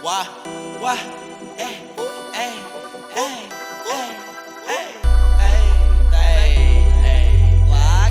Ва, ва, эй, эй, эй, эй, эй, эй, эй, Лак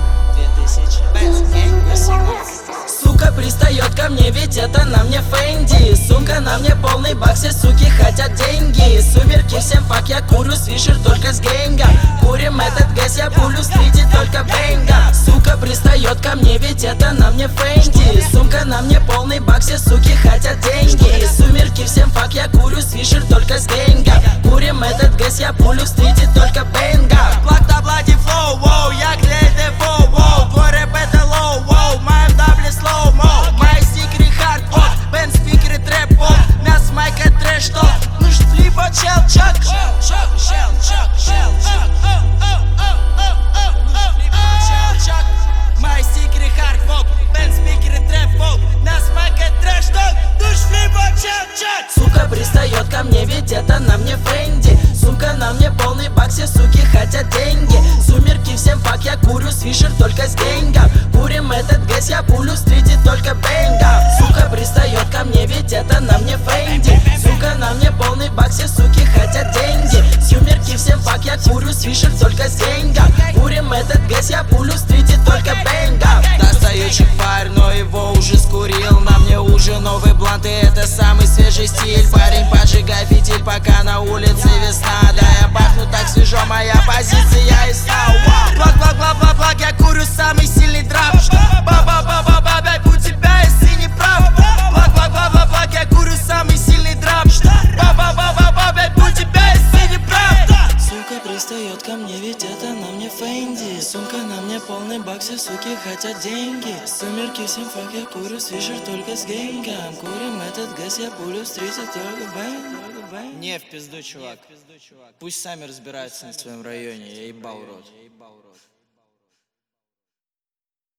2018. Сука пристает ко мне, ведь это на мне Фэнди. Сумка на мне полный бак, все суки хотят деньги. Сумерки всем фак, я курю свишер только с гэнга. Курим этот гэс, я пулю в стрите только бэнга. Сука пристает ко мне, ведь это на мне Фэнди. Сумка на мне полный бак, все суки хотят деньги. Сумерки всем фак, я курю свишер только с гэнга. Курим этот гэс, я пулю в стрите только бэнга. Плак на блади флоу, воу, я клей дефо, воу. Твой рэп это лоу, воу, моем дабле слоу-мо. Мои стикеры хардкор, бен спикеры трэп-поп. Мяс майка трэш-ток, нужен флипа чел-чак. Мои стикеры хардкор, бен спикеры трэп-поп. Мяс майка трэш-ток, нужен флипа чел-чак. Сука пристает ко мне, ведь это на мне Фэнди. Сумка на мне полный бак, все суки хотят деньги. Сумерки всем фак, я курю свишер только с гэнга. Курим этот гэс, я пулю в стрите только бэнга. Сука пристает ко мне, ведь это на мне Фэнди. Сука на мне полный бак, все суки хотят деньги. Сумерки всем фак, я курю свишер только с гэнга. Курим этот гэс, я пулю в стрите только бэнга. Достаю чекпарь, но его уже скурил. На мне уже новый блант, и это самый свежий стиль. Парень, поджигай фитиль, пока на улице весна. Да, я пахну так свежо, моя позиция ясна. Плак, плак, плак, плак, плак, я курю самый сильный драп. Ба-ба-ба-ба-ба, бэйб, у тебя есть не прав. Плак, плак, плак, плак, плак, я курю самый сильный драп. Ба-ба-ба-ба-ба, бэйб, у тебя есть не прав. Сука пристает ко мне, ведь это на мне Фэнди. Сумка на мне полный бак, все суки хотят деньги. Сумерки всем фак, я курю свишер только с гэнгом. Курим этот гэс, я пулю в стрите только бэнг. Не в пизду, чувак. Пусть сами разбираются на своем районе, я ебал рот.